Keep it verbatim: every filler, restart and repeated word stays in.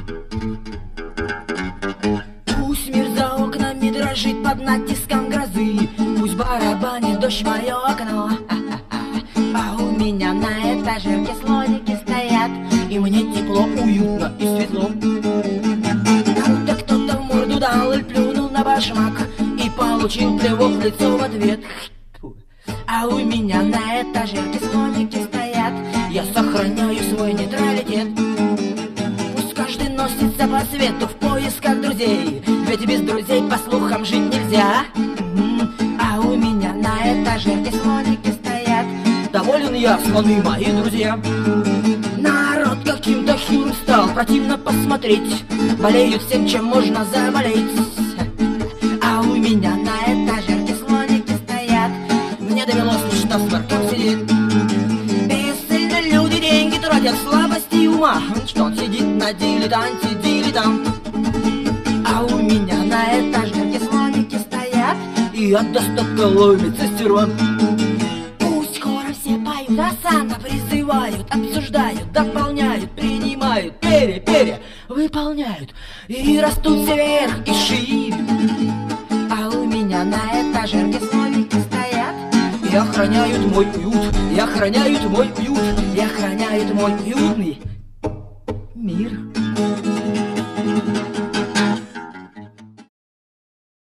Пусть мир за окнами дрожит под натиском грозы, пусть барабанит дождь в мое окно, а у меня на этажерке слоники стоят, и мне тепло, уютно и светло. Как-то кто-то в морду дал и плюнул на башмак, и получил плевок в лицо в ответ. А у меня на этажерке слоники стоят, я сохраняю свой нейтралитет. Пусть каждый носится по свету в поисках друзей, ведь без друзей, по слухам, жить нельзя. А у меня на этажерке слоники стоят, доволен я, слоны мои друзья. Народ каким-то хилым стал, противно посмотреть, болеют всем, чем можно заболеть. А у меня на этажерке слоники стоят, мне довелось лишь на сварках сидеть. Бесцельно люди деньги тратят в слабости ума, что он сидит на дилетанте, дилетант. А у меня на этажерке слоники стоят, и от достатка ломится стерва. Пусть хором все поют, осанно призывают, обсуждают, дополняют, принимают, пере-пере выполняют, и растут все вверх и шире. А у меня на этажерке слоники стоят, и охраняют мой уют, и охраняют мой уют, и охраняют мой уютный мир.